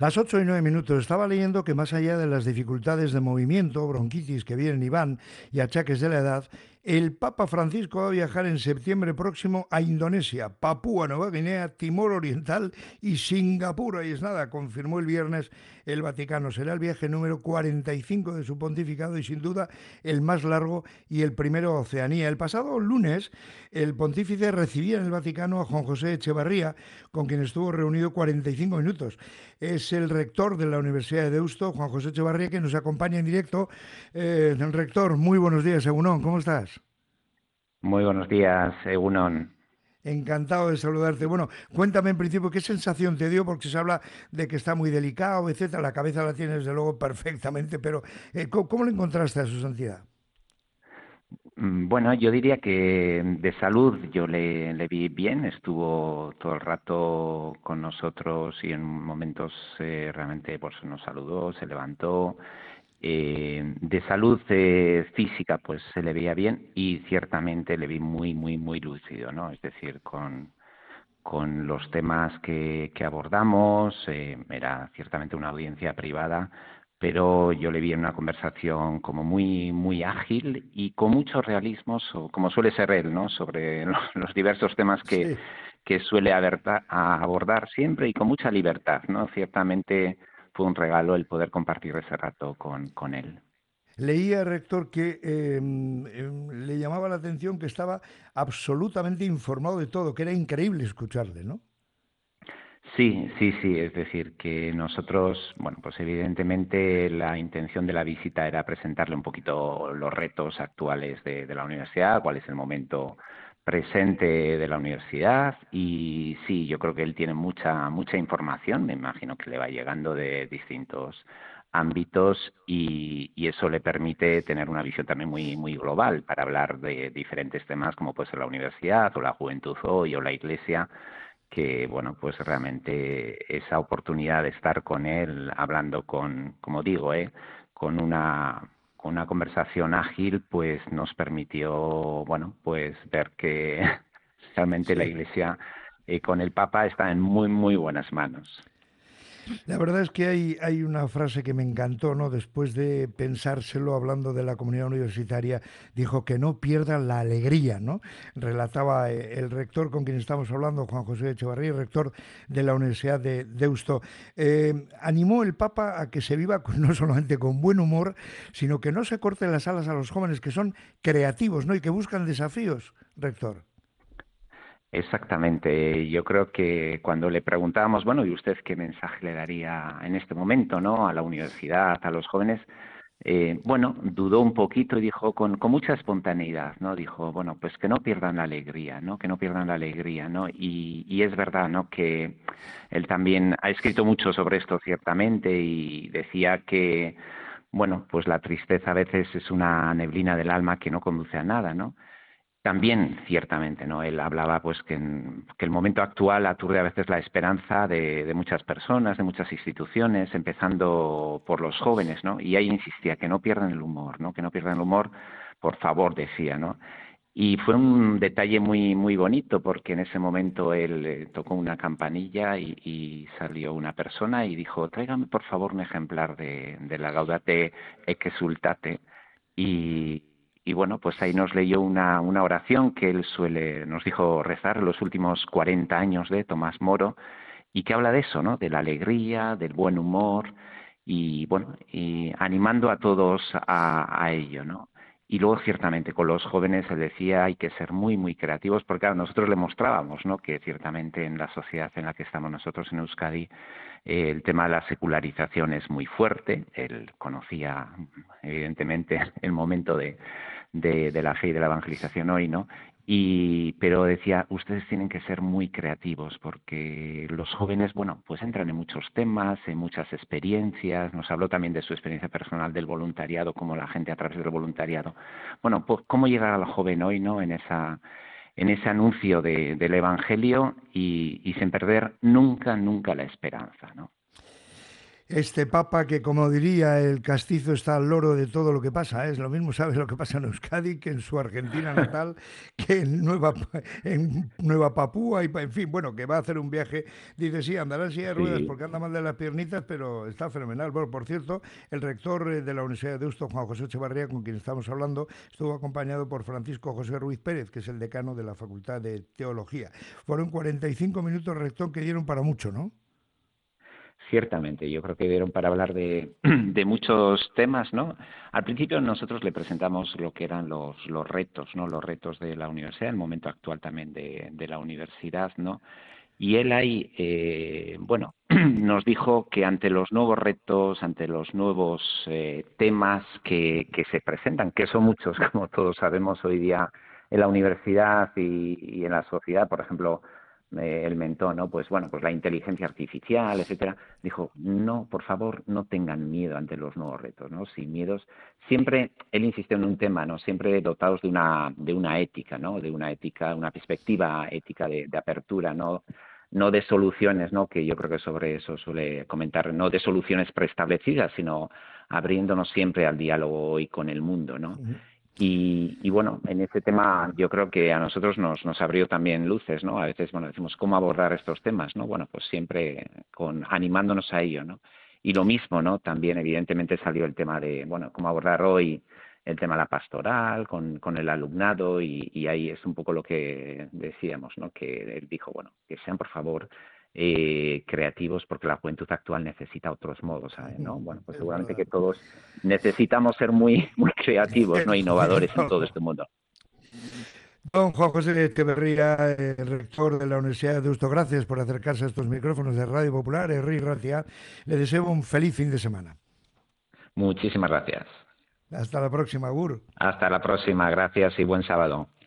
Las 8:09. Estaba leyendo que más allá de las dificultades de movimiento, bronquitis que vienen y van y achaques de la edad, el Papa Francisco va a viajar en septiembre próximo a Indonesia, Papúa Nueva Guinea, Timor Oriental y Singapur. Ahí es nada, confirmó el viernes el Vaticano. Será el viaje número 45 de su pontificado y sin duda el más largo y el primero a Oceanía. El pasado lunes el pontífice recibía en el Vaticano a Juan José Echevarría, con quien estuvo reunido 45 minutos. Es el rector de la Universidad de Deusto, Juan José Echevarría, que nos acompaña en directo. Rector, muy buenos días, Egunon, ¿cómo estás? Muy buenos días, Egunon. Encantado de saludarte. Bueno, cuéntame en principio qué sensación te dio, porque se habla de que está muy delicado, etcétera. La cabeza la tienes desde luego perfectamente, pero ¿cómo lo encontraste a su santidad? Bueno, yo diría que de salud yo le vi bien, estuvo todo el rato con nosotros y en momentos realmente pues nos saludó, se levantó. De salud física pues se le veía bien y ciertamente le vi muy, muy, muy lúcido, ¿no? Es decir, con los temas que abordamos. Era ciertamente una audiencia privada, pero yo le vi en una conversación como muy, muy ágil y con mucho realismo, como suele ser él, ¿no? Sobre los diversos temas Sí. que suele abordar siempre y con mucha libertad, ¿no? Ciertamente fue un regalo el poder compartir ese rato con él. Leía, rector, que le llamaba la atención que estaba absolutamente informado de todo, que era increíble escucharle, ¿no? Sí, sí, sí, es decir, que nosotros, bueno, pues evidentemente la intención de la visita era presentarle un poquito los retos actuales de la universidad, cuál es el momento presente de la universidad y sí, yo creo que él tiene mucha información, me imagino que le va llegando de distintos ámbitos y eso le permite tener una visión también muy, muy global para hablar de diferentes temas como puede ser la universidad o la juventud hoy o la iglesia que bueno, pues realmente esa oportunidad de estar con él, hablando como digo, con una conversación ágil, pues nos permitió, bueno, pues ver que realmente la Sí. Iglesia con el Papa está en muy, muy buenas manos. La verdad es que hay una frase que me encantó, ¿no? Después de pensárselo, hablando de la comunidad universitaria, dijo que no pierdan la alegría, ¿no? Relataba el rector con quien estamos hablando, Juan José Echevarría, rector de la Universidad de Deusto. Animó el Papa a que se viva no solamente con buen humor, sino que no se corten las alas a los jóvenes que son creativos, ¿no? Y que buscan desafíos, rector. Exactamente. Yo creo que cuando le preguntábamos, bueno, ¿y usted qué mensaje le daría en este momento, ¿no? A la universidad, a los jóvenes? Bueno, dudó un poquito y dijo con mucha espontaneidad, ¿no? Dijo, bueno, pues que no pierdan la alegría, ¿no? Que no pierdan la alegría, ¿no? Y es verdad, ¿no? Que él también ha escrito mucho sobre esto, ciertamente, y decía que, bueno, pues la tristeza a veces es una neblina del alma que no conduce a nada, ¿no? También, ciertamente, ¿no? Él hablaba pues que el momento actual aturde a veces la esperanza de muchas personas, de muchas instituciones, empezando por los jóvenes, ¿no? Y ahí insistía, que no pierdan el humor, ¿no? Que no pierdan el humor, por favor, decía, ¿no? Y fue un detalle muy, muy bonito porque en ese momento él tocó una campanilla y salió una persona y dijo, tráigame por favor un ejemplar de la Gaudate et Exsultate y bueno, pues ahí nos leyó una oración que él nos dijo rezar los últimos 40 años de Tomás Moro y que habla de eso, ¿no? De la alegría, del buen humor y bueno, y animando a todos a ello, ¿no? Y luego ciertamente con los jóvenes él decía hay que ser muy, muy creativos porque claro, nosotros le mostrábamos, ¿no? Que ciertamente en la sociedad en la que estamos nosotros en Euskadi el tema de la secularización es muy fuerte. Él conocía evidentemente el momento de la fe y de la evangelización hoy, ¿no? Pero decía, ustedes tienen que ser muy creativos porque los jóvenes, bueno, pues entran en muchos temas, en muchas experiencias. Nos habló también de su experiencia personal del voluntariado, cómo la gente a través del voluntariado. Bueno, pues cómo llegar al joven hoy, ¿no? En ese anuncio del Evangelio y sin perder nunca, nunca la esperanza, ¿no? Este papa que, como diría el castizo, está al loro de todo lo que pasa. Es lo mismo, sabe lo que pasa en Euskadi que en su Argentina natal, que en Nueva Papúa, en fin, bueno, que va a hacer un viaje. Dice, sí, andará en silla de ruedas Sí, porque anda mal de las piernitas, pero está fenomenal. Bueno, por cierto, el rector de la Universidad de Deusto, Juan José Echevarría, con quien estamos hablando, estuvo acompañado por Francisco José Ruiz Pérez, que es el decano de la Facultad de Teología. Fueron 45 minutos, rector, que dieron para mucho, ¿no? ciertamente. Yo creo que dieron para hablar de, de muchos temas, ¿no? Al principio nosotros le presentamos lo que eran los retos, ¿no? Los retos de la universidad, el momento actual también de la universidad, ¿no? Y él ahí, bueno, nos dijo que ante los nuevos retos, ante los nuevos temas que se presentan, que son muchos, como todos sabemos hoy día en la universidad y en la sociedad, por ejemplo, el mentón, ¿no? Pues bueno, pues la inteligencia artificial, etcétera. Dijo, no, por favor, no tengan miedo ante los nuevos retos, ¿no? Sin miedos. Siempre, él insistió en un tema, ¿no? Siempre dotados de una ética, ¿no? De una ética, una perspectiva ética de apertura, ¿no? No de soluciones, ¿no? Que yo creo que sobre eso suele comentar, no de soluciones preestablecidas, sino abriéndonos siempre al diálogo y con el mundo, ¿no? Ujú. Y bueno, en ese tema yo creo que a nosotros nos abrió también luces, ¿no? A veces, bueno, decimos cómo abordar estos temas, ¿no? Bueno, pues siempre animándonos a ello, ¿no? Y lo mismo, ¿no? También evidentemente salió el tema de, bueno, cómo abordar hoy el tema de la pastoral con el alumnado y ahí es un poco lo que decíamos, ¿no? Que él dijo, bueno, que sean por favor creativos porque la juventud actual necesita otros modos, ¿sabes? ¿No? Bueno, pues Es seguramente verdad. que todos necesitamos ser muy, muy creativos, ¿no? Innovadores en todo Cierto. este mundo. Don Juan José Echeverría, rector de la Universidad de Deusto, gracias por acercarse a estos micrófonos de Radio Popular. Henry Ratia, le deseo un feliz fin de semana. Muchísimas gracias. Hasta la próxima, Gur. Hasta la próxima. Gracias y buen sábado.